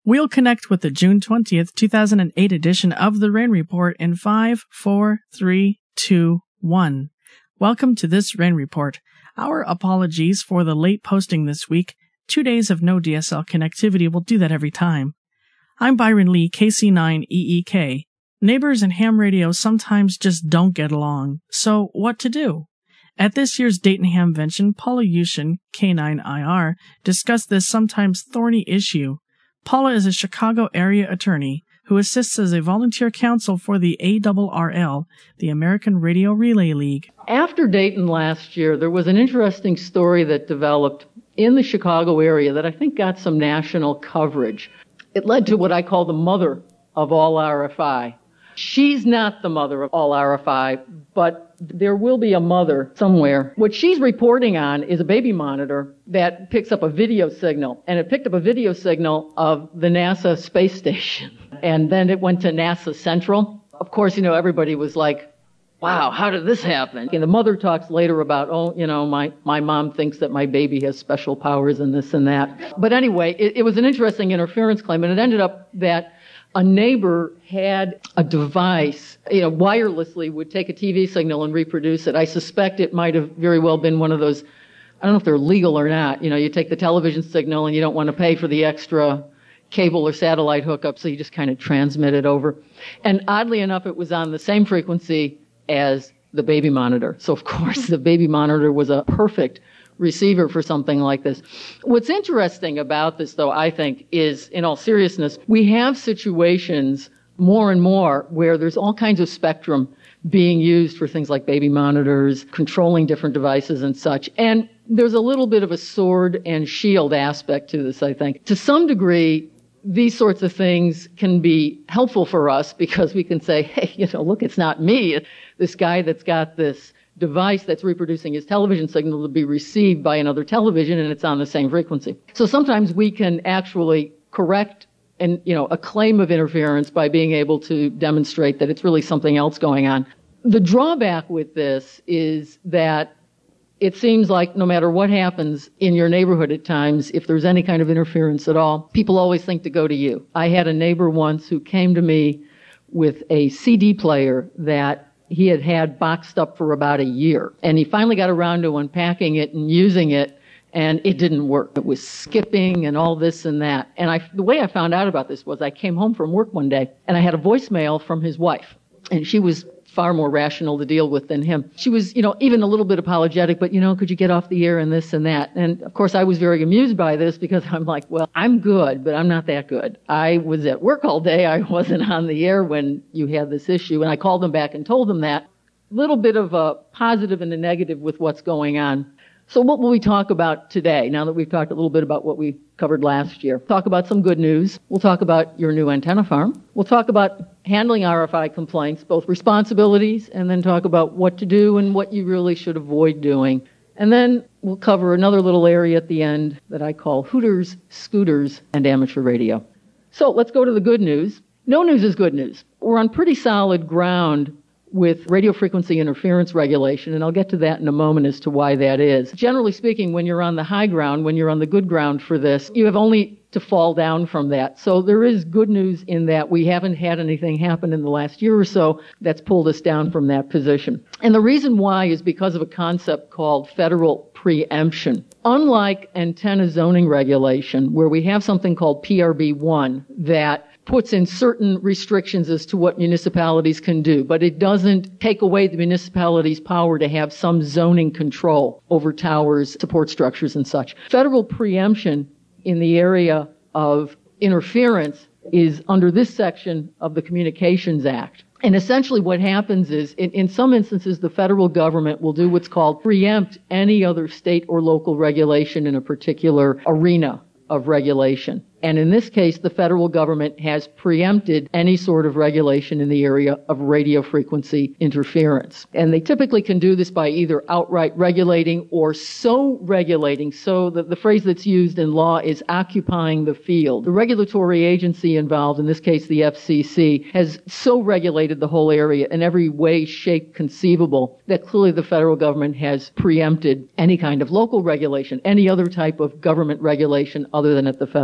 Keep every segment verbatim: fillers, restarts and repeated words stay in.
We'll connect with the June twentieth, two thousand eight edition of the Rain Report in five, four, three, two, one. Welcome to this Rain Report. Our apologies for the late posting this week. Two days of no D S L connectivity will do that every time. I'm Byron Lee, K C nine E E K. Neighbors and ham radio sometimes just don't get along. So what to do? At this year's Dayton Hamvention, Paula Yushin, K nine I R, discussed this sometimes thorny issue. Paula is a Chicago area attorney who assists as a volunteer counsel for the A R R L, the American Radio Relay League. After Dayton last year, there was an interesting story that developed in the Chicago area that I think got some national coverage. It led to what I call the mother of all R F I. She's not the mother of all R F I, but there will be a mother somewhere. What she's reporting on is a baby monitor that picks up a video signal, and it picked up a video signal of the NASA space station. And then it went to NASA Central. Of course, you know, everybody was like, wow, how did this happen? And the mother talks later about, oh, you know, my, my mom thinks that my baby has special powers and this and that. But anyway, it, it was an interesting interference claim, and it ended up that a neighbor had a device, you know, wirelessly would take a T V signal and reproduce it. I suspect it might have very well been one of those, I don't know if they're legal or not. You know, you take the television signal and you don't want to pay for the extra cable or satellite hookup, so you just kind of transmit it over. And oddly enough, it was on the same frequency as the baby monitor. So, of course, the baby monitor was a perfect receiver for something like this. What's interesting about this, though, I think, is, in all seriousness, we have situations more and more where there's all kinds of spectrum being used for things like baby monitors, controlling different devices and such. And there's a little bit of a sword and shield aspect to this, I think. To some degree, these sorts of things can be helpful for us because we can say, hey, you know, look, it's not me. This guy that's got this device that's reproducing his television signal to be received by another television, and it's on the same frequency. So sometimes we can actually correct and, you know, a claim of interference by being able to demonstrate that it's really something else going on. The drawback with this is that it seems like no matter what happens in your neighborhood at times, if there's any kind of interference at all, people always think to go to you. I had a neighbor once who came to me with a C D player that he had had boxed up for about a year. And he finally got around to unpacking it and using it, and it didn't work. It was skipping and all this and that. And I, the way I found out about this was I came home from work one day, and I had a voicemail from his wife. And she was far more rational to deal with than him. She was, you know, even a little bit apologetic, but, you know, could you get off the air and this and that? And, of course, I was very amused by this because I'm like, well, I'm good, but I'm not that good. I was at work all day. I wasn't on the air when you had this issue. And I called them back and told them that. Little bit of a positive and a negative with what's going on. So what will we talk about today, now that we've talked a little bit about what we covered last year? Talk about some good news. We'll talk about your new antenna farm. We'll talk about handling R F I complaints, both responsibilities, and then talk about what to do and what you really should avoid doing. And then we'll cover another little area at the end that I call Hooters, Scooters, and Amateur Radio. So let's go to the good news. No news is good news. We're on pretty solid ground with radio frequency interference regulation, and I'll get to that in a moment as to why that is. Generally speaking, when you're on the high ground, when you're on the good ground for this, you have only to fall down from that. So there is good news in that we haven't had anything happen in the last year or so that's pulled us down from that position. And the reason why is because of a concept called federal preemption. Unlike antenna zoning regulation, where we have something called P R B one that puts in certain restrictions as to what municipalities can do, but it doesn't take away the municipality's power to have some zoning control over towers, support structures, and such. Federal preemption in the area of interference is under this section of the Communications Act. And essentially what happens is, in, in some instances, the federal government will do what's called preempt any other state or local regulation in a particular arena of regulation. And in this case, the federal government has preempted any sort of regulation in the area of radio frequency interference. And they typically can do this by either outright regulating or so regulating, so that the phrase that's used in law is occupying the field. The regulatory agency involved, in this case the F C C, has so regulated the whole area in every way, shape conceivable that clearly the federal government has preempted any kind of local regulation, any other type of government regulation other than at the federal level.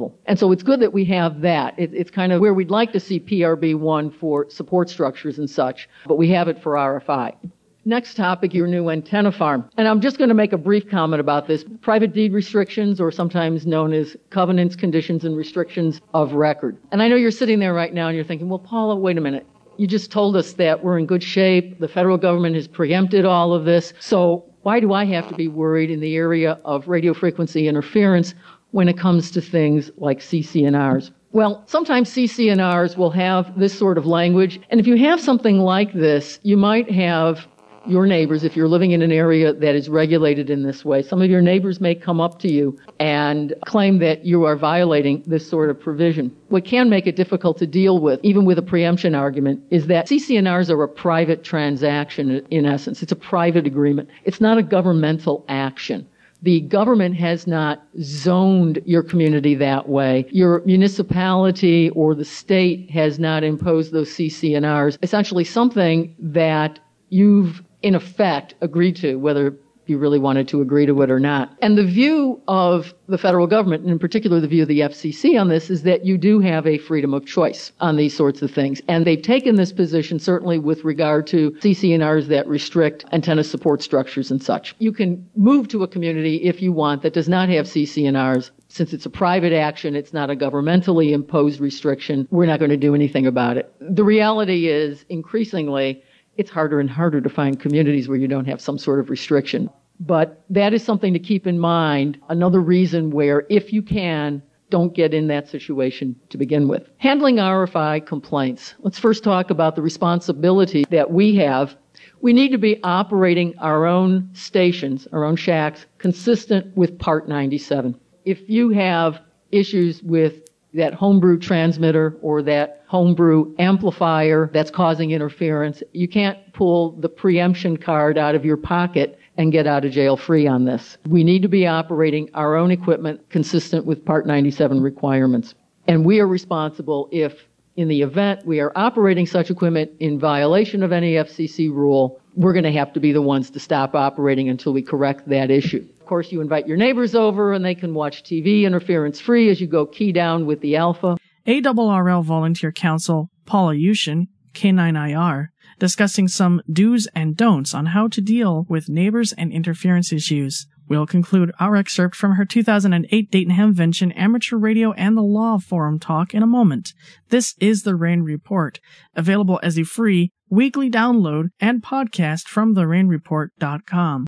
level. And so it's good that we have that. It, it's kind of where we'd like to see P R B one for support structures and such, but we have it for R F I. Next topic, your new antenna farm. And I'm just going to make a brief comment about this. Private deed restrictions, or sometimes known as covenants, conditions, and restrictions of record. And I know you're sitting there right now and you're thinking, well, Paula, wait a minute. You just told us that we're in good shape. The federal government has preempted all of this. So why do I have to be worried in the area of radio frequency interference when it comes to things like C C N Rs? Well, sometimes C C N Rs will have this sort of language. And if you have something like this, you might have your neighbors, if you're living in an area that is regulated in this way, some of your neighbors may come up to you and claim that you are violating this sort of provision. What can make it difficult to deal with, even with a preemption argument, is that C C N Rs are a private transaction in essence. It's a private agreement. It's not a governmental action. The government has not zoned your community that way. Your municipality or the state has not imposed those C C N Rs. Essentially something that you've in effect agreed to, whether you really wanted to agree to it or not. And the view of the federal government, and in particular the view of the F C C on this, is that you do have a freedom of choice on these sorts of things. And they've taken this position certainly with regard to C C N Rs that restrict antenna support structures and such. You can move to a community if you want that does not have C C N Rs. Since it's a private action, it's not a governmentally imposed restriction, we're not going to do anything about it. The reality is, increasingly, it's harder and harder to find communities where you don't have some sort of restriction. But that is something to keep in mind. Another reason where, if you can, don't get in that situation to begin with. Handling R F I complaints. Let's first talk about the responsibility that we have. We need to be operating our own stations, our own shacks, consistent with Part ninety-seven. If you have issues with that homebrew transmitter or that homebrew amplifier that's causing interference, you can't pull the preemption card out of your pocket and get out of jail free on this. We need to be operating our own equipment consistent with Part ninety-seven requirements. And we are responsible if, in the event we are operating such equipment in violation of any F C C rule, we're going to have to be the ones to stop operating until we correct that issue. Of course, you invite your neighbors over and they can watch T V interference-free as you go key down with the alpha. A R R L Volunteer Counsel Paula Yushin, K nine I R, discussing some do's and don'ts on how to deal with neighbors and interference issues. We'll conclude our excerpt from her two thousand eight Dayton Hamvention Amateur Radio and the Law Forum talk in a moment. This is the RAIN Report, available as a free weekly download and podcast from the rain report dot com.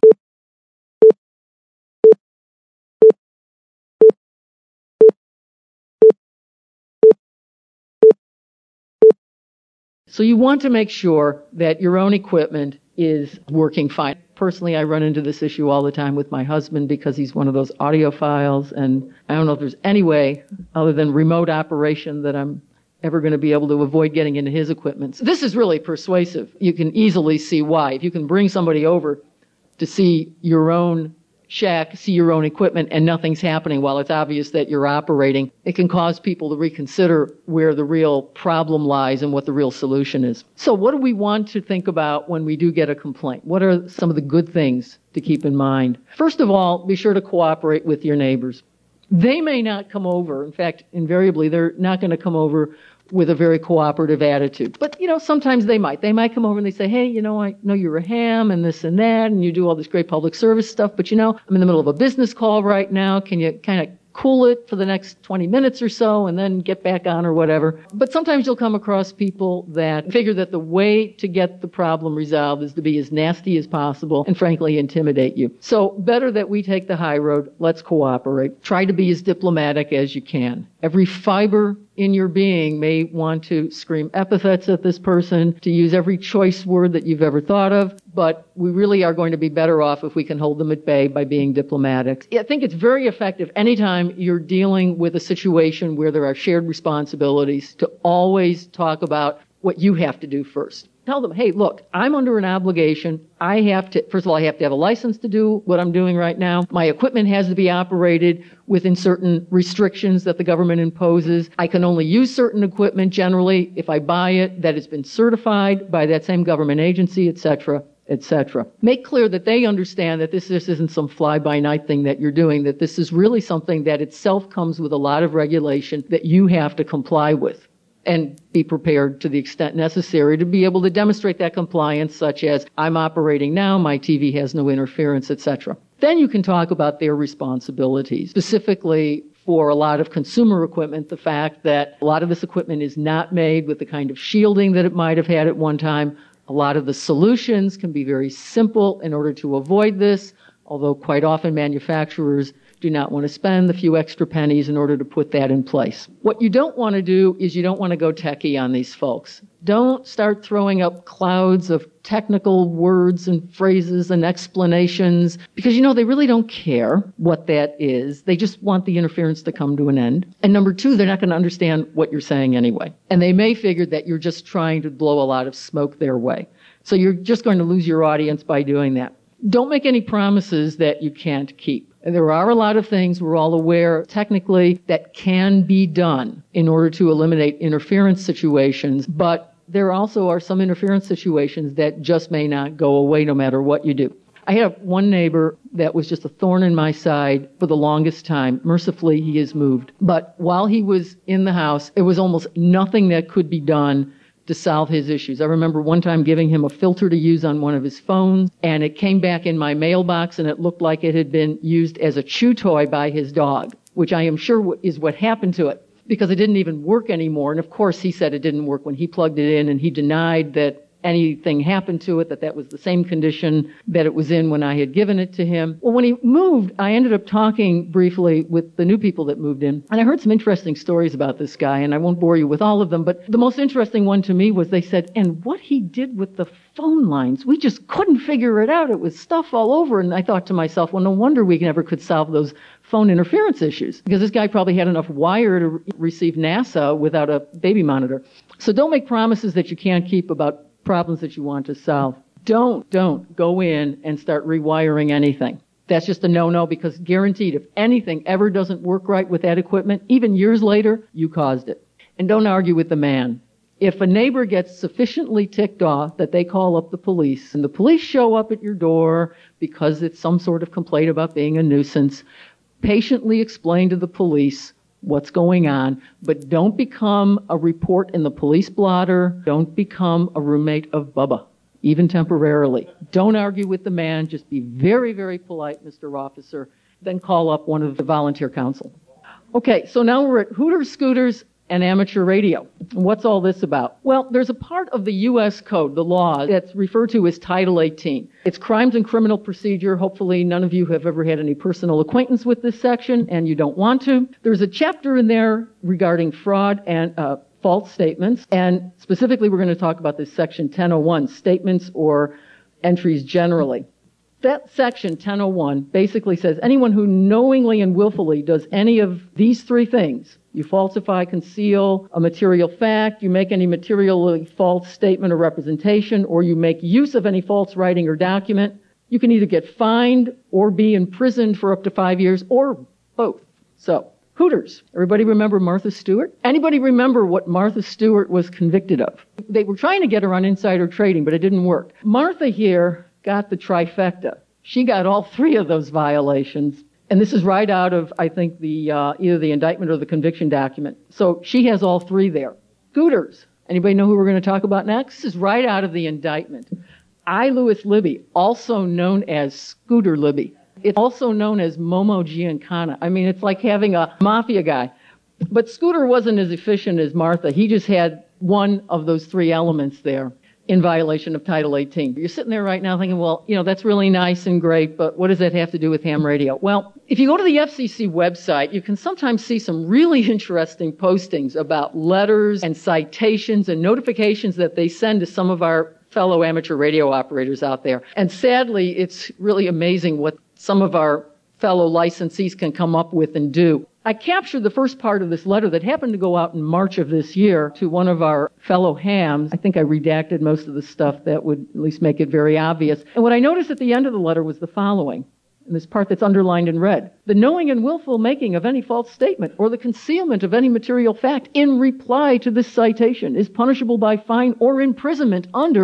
So you want to make sure that your own equipment is working fine. Personally, I run into this issue all the time with my husband because he's one of those audiophiles, and I don't know if there's any way other than remote operation that I'm ever going to be able to avoid getting into his equipment. So this is really persuasive. You can easily see why. If you can bring somebody over to see your own shack, see your own equipment, and nothing's happening while it's obvious that you're operating, it can cause people to reconsider where the real problem lies and what the real solution is. So what do we want to think about when we do get a complaint? What are some of the good things to keep in mind? First of all, be sure to cooperate with your neighbors. They may not come over. In fact, invariably, they're not going to come over with a very cooperative attitude. But, you know, sometimes they might. They might come over and they say, hey, you know, I know you're a ham and this and that, and you do all this great public service stuff, but, you know, I'm in the middle of a business call right now. Can you kind of cool it for the next twenty minutes or so and then get back on or whatever? But sometimes you'll come across people that figure that the way to get the problem resolved is to be as nasty as possible and, frankly, intimidate you. So better that we take the high road. Let's cooperate. Try to be as diplomatic as you can. Every fiber in your being may want to scream epithets at this person, to use every choice word that you've ever thought of, but we really are going to be better off if we can hold them at bay by being diplomatic. I think it's very effective anytime you're dealing with a situation where there are shared responsibilities to always talk about what you have to do first. Tell them, hey, look, I'm under an obligation. I have to, first of all, I have to have a license to do what I'm doing right now. My equipment has to be operated within certain restrictions that the government imposes. I can only use certain equipment generally if I buy it that has been certified by that same government agency, et cetera. et cetera. Make clear that they understand that this, this isn't some fly-by-night thing that you're doing, that this is really something that itself comes with a lot of regulation that you have to comply with, and be prepared to the extent necessary to be able to demonstrate that compliance, such as, I'm operating now, my T V has no interference, et cetera. Then you can talk about their responsibilities, specifically for a lot of consumer equipment, the fact that a lot of this equipment is not made with the kind of shielding that it might have had at one time. A lot of the solutions can be very simple in order to avoid this, although quite often manufacturers do not want to spend the few extra pennies in order to put that in place. What you don't want to do is you don't want to go techie on these folks. Don't start throwing up clouds of technical words and phrases and explanations, because, you know, they really don't care what that is. They just want the interference to come to an end. And number two, they're not going to understand what you're saying anyway. And they may figure that you're just trying to blow a lot of smoke their way. So you're just going to lose your audience by doing that. Don't make any promises that you can't keep. And there are a lot of things we're all aware technically that can be done in order to eliminate interference situations, but there also are some interference situations that just may not go away no matter what you do. I have one neighbor that was just a thorn in my side for the longest time. Mercifully, he has moved. But while he was in the house, there was almost nothing that could be done to solve his issues. I remember one time giving him a filter to use on one of his phones, and it came back in my mailbox, and it looked like it had been used as a chew toy by his dog, which I am sure is what happened to it, because it didn't even work anymore. And of course, he said it didn't work when he plugged it in, and he denied that anything happened to it, that that was the same condition that it was in when I had given it to him. Well, when he moved, I ended up talking briefly with the new people that moved in, and I heard some interesting stories about this guy, and I won't bore you with all of them, but the most interesting one to me was they said, and what he did with the phone lines, we just couldn't figure it out. It was stuff all over, and I thought to myself, well, no wonder we never could solve those phone interference issues, because this guy probably had enough wire to re- receive NASA without a baby monitor. So don't make promises that you can't keep about problems that you want to solve. Don't, don't go in and start rewiring anything. That's just a no-no, because guaranteed, if anything ever doesn't work right with that equipment, even years later, you caused it. And don't argue with the man. If a neighbor gets sufficiently ticked off that they call up the police, and the police show up at your door because it's some sort of complaint about being a nuisance, patiently explain to the police what's going on, but don't become a report in the police blotter. Don't become a roommate of Bubba, even temporarily. Don't argue with the man. Just be very, very polite, Mister Officer. Then call up one of the volunteer council. Okay, so now we're at Hooters, Scooters, and amateur radio. What's all this about? Well, there's a part of the U S Code, the law, that's referred to as Title eighteen. It's Crimes and Criminal Procedure. Hopefully none of you have ever had any personal acquaintance with this section, and you don't want to. There's a chapter in there regarding fraud and uh, false statements, and specifically we're going to talk about this section ten oh one, statements or entries generally. That section ten oh one basically says anyone who knowingly and willfully does any of these three things, you falsify, conceal a material fact, you make any materially false statement or representation, or you make use of any false writing or document, you can either get fined or be imprisoned for up to five years, or both. So, Hooters. Everybody remember Martha Stewart? Anybody remember what Martha Stewart was convicted of? They were trying to get her on insider trading, but it didn't work. Martha here got the trifecta. She got all three of those violations. And this is right out of, I think, the uh, either the indictment or the conviction document. So she has all three there. Scooters. Anybody know who we're going to talk about next? This is right out of the indictment. I. Lewis Libby, also known as Scooter Libby. It's also known as Momo Giancana. I mean, it's like having a mafia guy. But Scooter wasn't as efficient as Martha. He just had one of those three elements there in violation of Title eighteen. You're sitting there right now thinking, well, you know, that's really nice and great, but what does that have to do with ham radio? Well, if you go to the F C C website, you can sometimes see some really interesting postings about letters and citations and notifications that they send to some of our fellow amateur radio operators out there. And sadly, it's really amazing what some of our fellow licensees can come up with and do. I captured the first part of this letter that happened to go out in March of this year to one of our fellow hams. I think I redacted most of the stuff that would at least make it very obvious. And what I noticed at the end of the letter was the following, and this part that's underlined in red. The knowing and willful making of any false statement or the concealment of any material fact in reply to this citation is punishable by fine or imprisonment under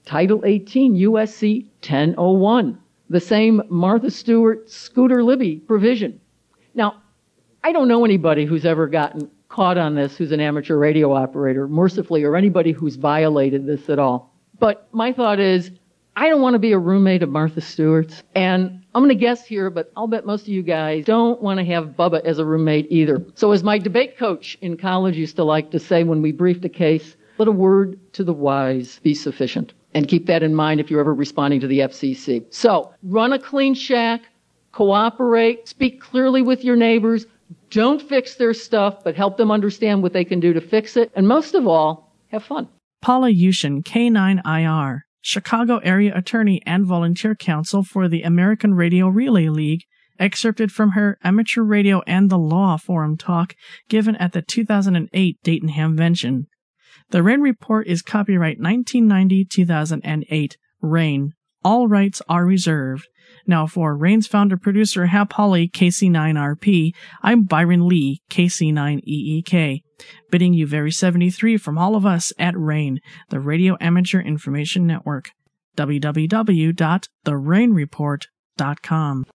Title eighteen, U S C ten oh one, the same Martha Stewart Scooter Libby provision. Now, I don't know anybody who's ever gotten caught on this who's an amateur radio operator, mercifully, or anybody who's violated this at all. But my thought is, I don't want to be a roommate of Martha Stewart's. And I'm going to guess here, but I'll bet most of you guys don't want to have Bubba as a roommate either. So as my debate coach in college used to like to say when we briefed a case, let a word to the wise be sufficient. And keep that in mind if you're ever responding to the F C C. So run a clean shack, cooperate, speak clearly with your neighbors. Don't fix their stuff, but help them understand what they can do to fix it. And most of all, have fun. Paula Yushin, K nine I R, Chicago area attorney and volunteer counsel for the American Radio Relay League, excerpted from her Amateur Radio and the Law Forum talk given at the two thousand eight Dayton Hamvention. The RAIN Report is copyright nineteen ninety to two thousand eight, RAIN. All rights are reserved. Now for RAIN's founder-producer Hap Hawley, K C nine R P, I'm Byron Lee, K C nine E E K, bidding you very seventy-three from all of us at RAIN, the Radio Amateur Information Network. w w w dot the rain report dot com